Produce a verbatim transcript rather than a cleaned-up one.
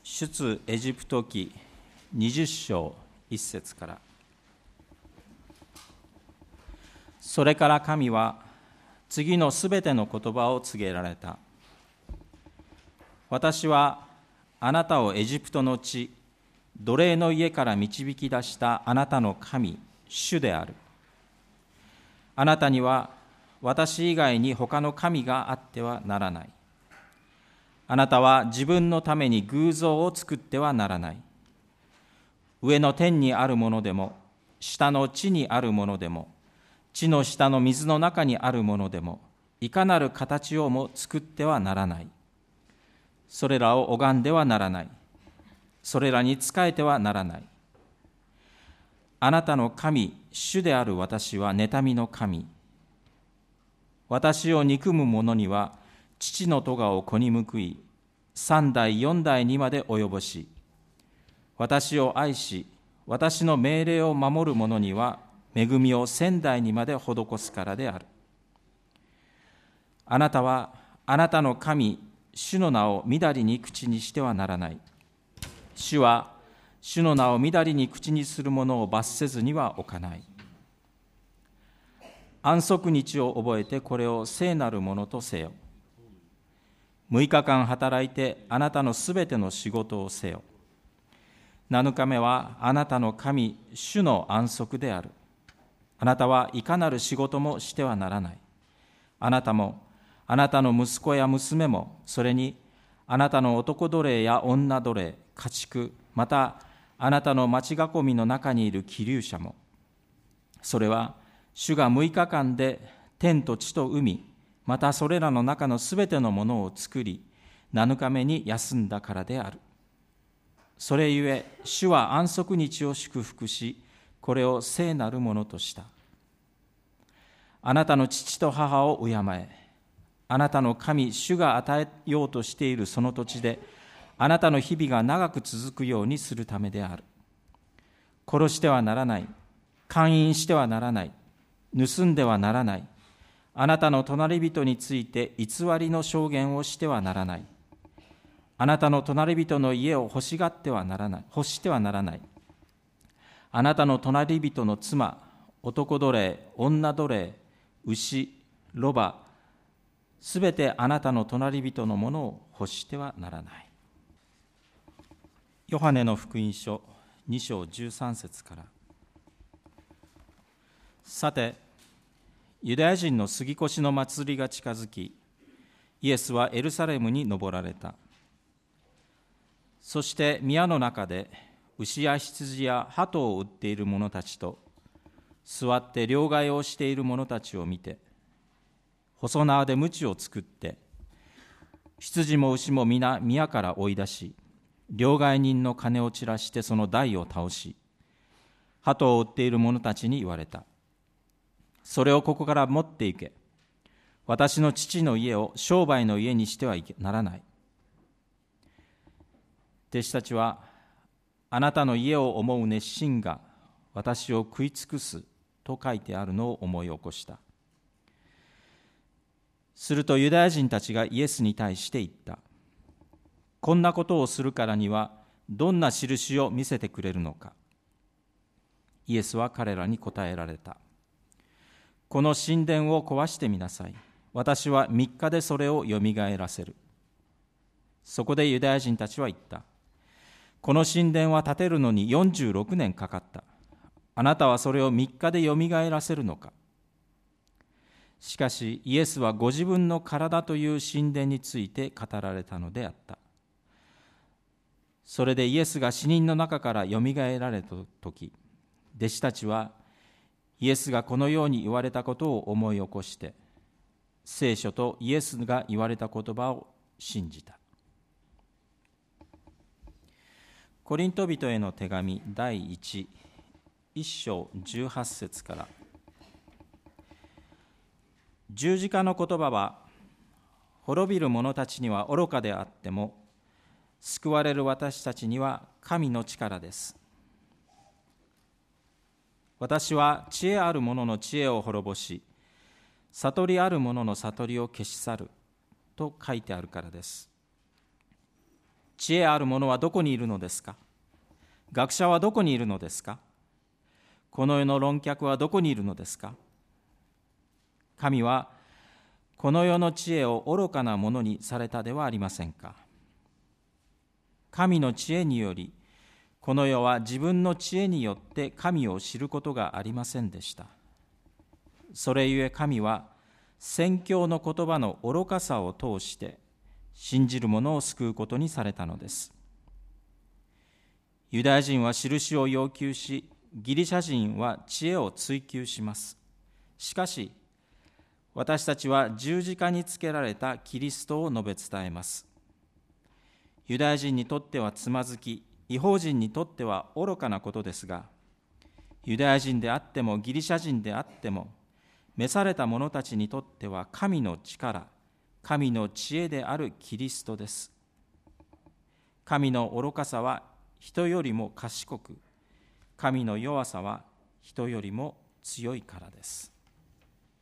出エジプト記にじゅっ章いっ節から。それから神は次のすべての言葉を告げられた。私はあなたをエジプトの地、奴隷の家から導き出したあなたの神、主である。あなたには私以外に他の神があってはならない。あなたは自分のために偶像を作ってはならない。上の天にあるものでも、下の地にあるものでも、地の下の水の中にあるものでも、いかなる形をも作ってはならない。それらを拝んではならない。それらに仕えてはならない。あなたの神、主である私は妬みの神。私を憎む者には、父の咎を子に報い、三代四代にまで及ぼし、私を愛し、私の命令を守る者には、恵みを千代にまで施すからである。あなたは、あなたの神、主の名をみだりに口にしてはならない。主は、主の名をみだりに口にする者を罰せずには置かない。安息日を覚えてこれを聖なるものとせよ。六日間働いてあなたのすべての仕事をせよ。七日目はあなたの神、主の安息である。あなたはいかなる仕事もしてはならない。あなたも、あなたの息子や娘も、それにあなたの男奴隷や女奴隷、家畜、またあなたの町囲みの中にいる寄留者も、それは主が六日間で天と地と海、またそれらの中のすべてのものを作り、七日目に休んだからである。それゆえ、主は安息日を祝福し、これを聖なるものとした。あなたの父と母を敬え、あなたの神、主が与えようとしているその土地で、あなたの日々が長く続くようにするためである。殺してはならない、姦淫してはならない、盗んではならない、あなたの隣人について偽りの証言をしてはならない。あなたの隣人の家を欲しがってはならない、欲してはならない。あなたの隣人の妻、男奴隷、女奴隷、牛、ロバ、すべてあなたの隣人のものを欲してはならない。ヨハネの福音書に章じゅうさん節から。さて、ユダヤ人の杉越の祭りが近づき、イエスはエルサレムに登られた。そして宮の中で牛や羊や鳩を売っている者たちと座って両替をしている者たちを見て、細縄で鞭を作って羊も牛も皆宮から追い出し、両替人の金を散らしてその台を倒し、鳩を売っている者たちに言われた。それをここから持って行け。私の父の家を商売の家にしてはならない。弟子たちは、あなたの家を思う熱心が私を食い尽くすと書いてあるのを思い起こした。するとユダヤ人たちがイエスに対して言った。こんなことをするからにはどんな印を見せてくれるのか。イエスは彼らに答えられた。この神殿を壊してみなさい。私は三日でそれをよみがえらせる。そこでユダヤ人たちは言った。この神殿は建てるのによんじゅうろくねんかかった。あなたはそれを三日でよみがえらせるのか。しかしイエスはご自分の体という神殿について語られたのであった。それでイエスが死人の中からよみがえられたとき、弟子たちはイエスがこのように言われたことを思い起こして、聖書とイエスが言われた言葉を信じた。コリント人への手紙だいいち、いっ章じゅうはち節から。十字架の言葉は、滅びる者たちには愚かであっても、救われる私たちには神の力です。私は知恵ある者の知恵を滅ぼし、悟りある者の悟りを消し去ると書いてあるからです。 知恵ある者はどこにいるのですか？学者はどこにいるのですか？この世の論客はどこにいるのですか？神はこの世の知恵を愚かなものにされたではありませんか。神の知恵により、この世は自分の知恵によって神を知ることがありませんでした。それゆえ神は宣教の言葉の愚かさを通して信じる者を救うことにされたのです。ユダヤ人は印を要求し、ギリシャ人は知恵を追求します。しかし、私たちは十字架につけられたキリストを述べ伝えます。ユダヤ人にとってはつまずき、異邦人にとっては愚かなことですが、ユダヤ人であってもギリシャ人であっても、召された者たちにとっては神の力、神の知恵であるキリストです。神の愚かさは人よりも賢く、神の弱さは人よりも強いからです。